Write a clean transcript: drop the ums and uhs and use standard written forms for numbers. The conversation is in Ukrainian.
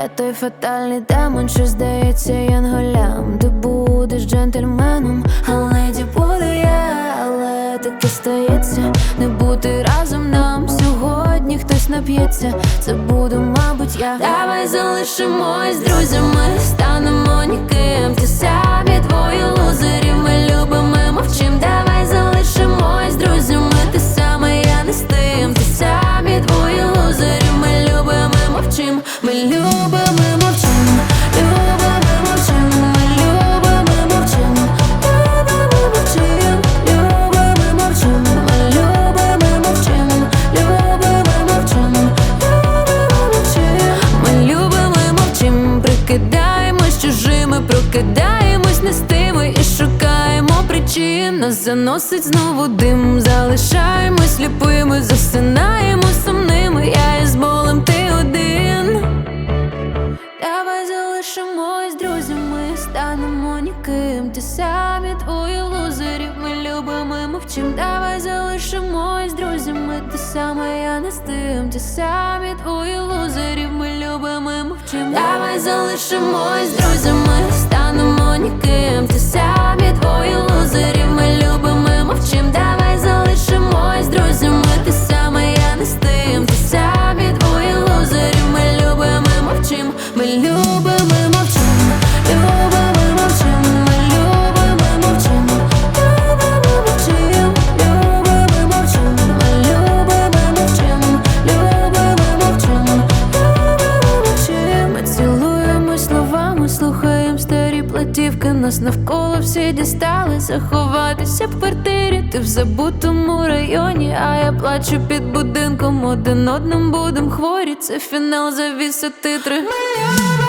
Я той фатальний демон, що здається янголям. Ти будеш джентльменом, а леді буду я. Але таке стається, не бути разом нам. Сьогодні хтось нап'ється, це буду, мабуть, я. Давай залишимось друзями, станемо ніким. Ті самі двоє лузерів, ми любимо і мовчим. Давай залишимось друзями, ти саме, я не з тим. Ті самі двоє лузерів, ми любимо і мовчим. Ми любимо і мовчим, любимо і мовчим. Ми любимо і мовчим, любимо і мовчим. Любимо і мовчим, ми любимо і мовчим. Любимо і мовчим, любимо і мовчим. Ми любимо і мовчим, прикидаємось чужими, прокидаємось не з тими і шукаємо причин. Нас заносить знову дим, залишаємось сліпими, засинаємо сумними. Я із болем, ти один. Давай залишимось друзями, станемо ніким. Ті самі твої лузерів, ми любимо і мовчим. Давай залишимось друзями, ти саме, я не з тим. Ті самі твої лузерів, ми любимо і мовчим. Давай залишимось друзями, станемо ніким. Ті самі твої лузерів, ми любимо і мовчим. Давай залишимось друзями, ти саме, я не з тим. Ті самі твої лузерів, ми любимо і мовчим. Ми любимо і мовчим, любимо і мовчим. Ми любимо і мовчим, любимо і мовчим. Любимо і мовчим, ми любимо і мовчим. Любимо і мовчим, любимо і мовчим. Ми цілуємось словами, слухаєм старі платівки. Нас навколо всі дістали, заховатися в квартирі. Ти в забутому районі, а я плачу під будинком. Один одним будем хворі, це фінал, завіса, титри.